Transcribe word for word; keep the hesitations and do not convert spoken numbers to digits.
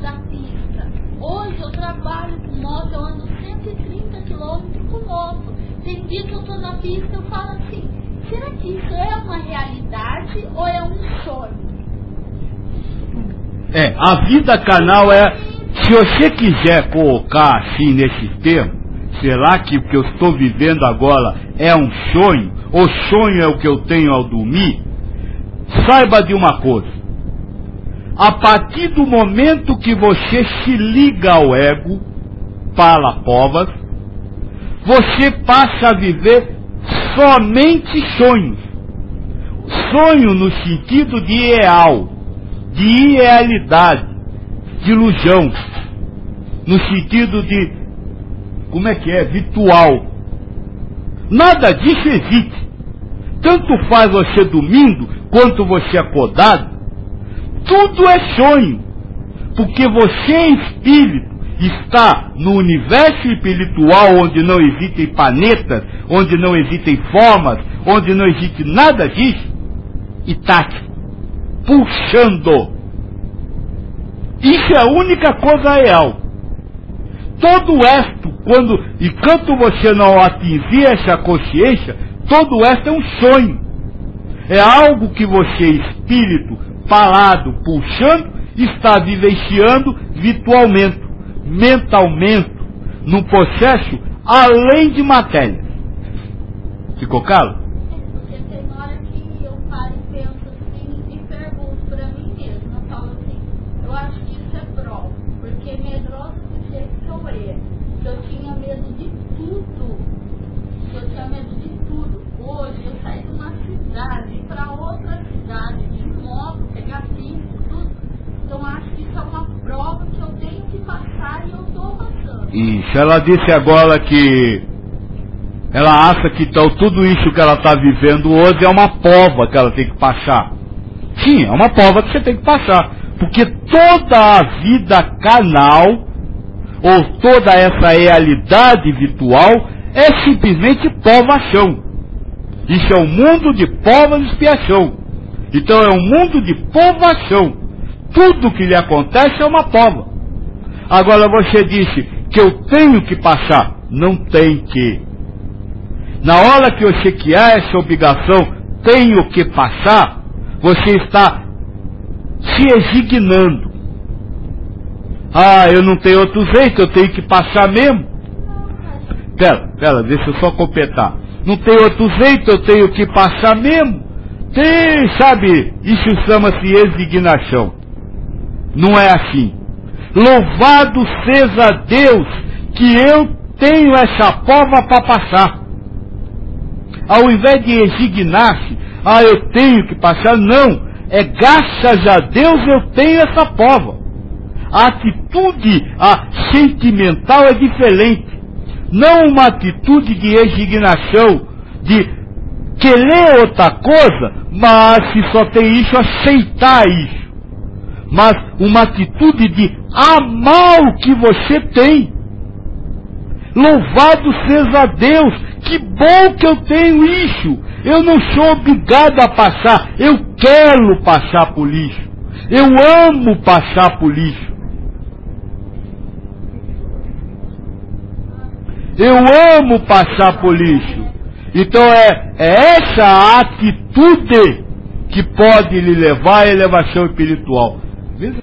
da pista. Hoje eu trabalho com moto, eu ando cento e trinta quilômetros com moto. Tem dia que eu estou na pista, eu falo assim, será que isso é uma realidade ou é um sonho? É, a vida carnal é, se você quiser colocar assim nesse termo, será que o que eu estou vivendo agora é um sonho? O sonho é o que eu tenho ao dormir? Saiba de uma coisa. A partir do momento que você se liga ao ego, para povas, você passa a viver somente sonhos. Sonho no sentido de ideal, de irrealidade, de ilusão, no sentido de, como é que é, virtual. Nada disso existe. Tanto faz você dormindo, quanto você acordado, tudo é sonho. Porque você, espírito, está no universo espiritual onde não existem planetas, onde não existem formas, onde não existe nada disso, e está puxando. Isso é a única coisa real. Todo o resto, quando, enquanto você não atingir essa consciência, todo o resto é um sonho. É algo que você, espírito, parado, puxando, está vivenciando virtualmente, mentalmente, num processo além de matéria. Ficou claro? Porque tem hora que eu paro e penso assim e pergunto pra mim mesma, eu falo assim, eu acho que isso é prova, porque medrosa do jeito que eu era, que eu tinha medo de tudo, que eu tinha medo de tudo. Hoje eu saí de uma cidade para outra cidade, de moto, pegar pista, tudo. Então acho que isso é uma prova que eu tenho que passar e eu estou passando. Isso, ela disse agora que ela acha que então, tudo isso que ela está vivendo hoje é uma prova que ela tem que passar. Sim, é uma prova que você tem que passar. Porque toda a vida carnal, ou toda essa realidade virtual, é simplesmente provação. Isso é um mundo de prova e expiação. Então é um mundo de provação. Tudo que lhe acontece é uma prova. Agora você disse que eu tenho que passar. Não tem que. Na hora que você criar essa obrigação, tenho que passar, você está se resignando. Ah, eu não tenho outro jeito, eu tenho que passar mesmo. Pera, pera, deixa eu só completar. Não tem outro jeito, eu tenho que passar mesmo. Tem, sabe, isso chama-se resignação. Não é assim. Louvado seja Deus que eu tenho essa prova para passar. Ao invés de resignar-se, ah, eu tenho que passar, não. É graças a Deus eu tenho essa prova. A atitude a sentimental é diferente. Não uma atitude de resignação, de querer outra coisa, mas se só tem isso, aceitar isso. Mas uma atitude de amar o que você tem. Louvado seja Deus, que bom que eu tenho isso. Eu não sou obrigado a passar, eu quero passar por isso. Eu amo passar por isso. Eu amo passar por isso. Então é, é essa atitude que pode lhe levar à elevação espiritual.